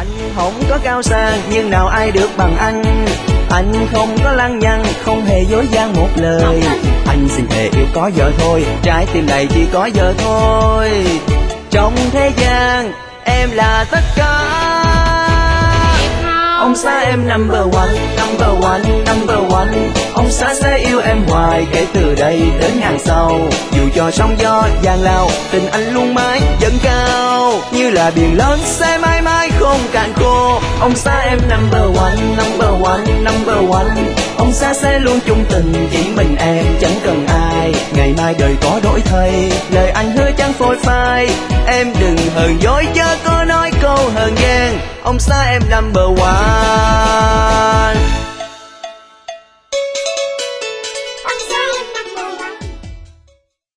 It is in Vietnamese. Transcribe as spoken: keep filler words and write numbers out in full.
Anh không có cao sang nhưng nào ai được bằng anh. Anh không có lăng nhăng, không hề dối gian một lời. Anh xin thề yêu có vợ thôi, trái tim này chỉ có vợ thôi. Trong thế gian em là tất cả. Ông xã em number one, number one, number one. Ông xã sẽ yêu em hoài kể từ đây đến ngàn sau. Dù cho sóng gió giang lao, tình anh luôn mãi dâng cao. Như là biển lớn sẽ mãi mãi không cạn khô. Ông xã em number one, number one, number one. Ông xã sẽ luôn chung tình, chỉ mình em chẳng cần ai. Ngày mai đời có đổi thay, lời anh hứa chẳng phôi phai. Em đừng hờn dỗi chớ có nói câu hờn ghen. Ông xã em number one.